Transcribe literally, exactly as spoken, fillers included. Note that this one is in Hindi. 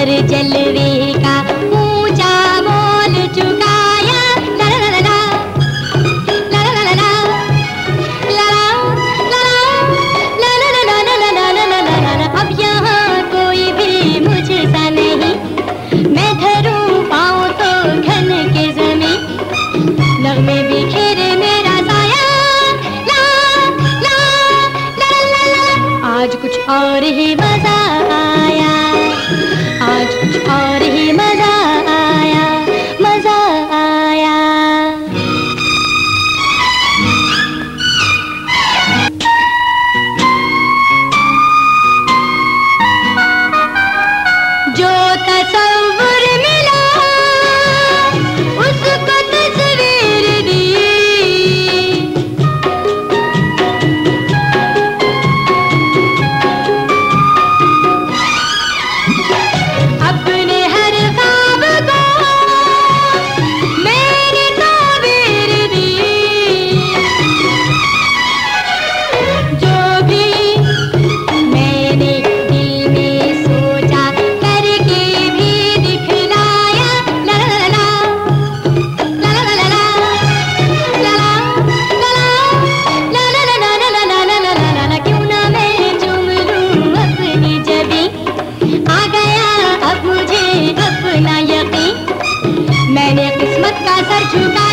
हर जलवे का ऊंचा मोल चुकाया। ला ला ला ला ला ला ला ला ला ला ला ला ला ला ला ला ला ला ला। अब यहाँ कोई भी मुझे सा नहीं, मैं धरूं पाऊं तो घन के ज़मीं, नग़्मे बिखेरे मेरा साया। ला ला ला ला ला। आज कुछ और ही मजा आया, आज कुछ और ही मजा आया, मजा आया। जो तसव्वुर मिला उसको तस्वीर दी, अपने हर ख्वाब को मैंने ताबीर दी। जो भी मैंने दिल में सोचा करके भी दिखलाया। ला ला ला ला ला ला ला ला ला ला ला ला ला ला ला ला ला ला ला। क्यों ना मैं चूम लूं अपनी जबीं, आ गया अब मुझे अपना यकीन, मैंने किस्मत का सर झुका।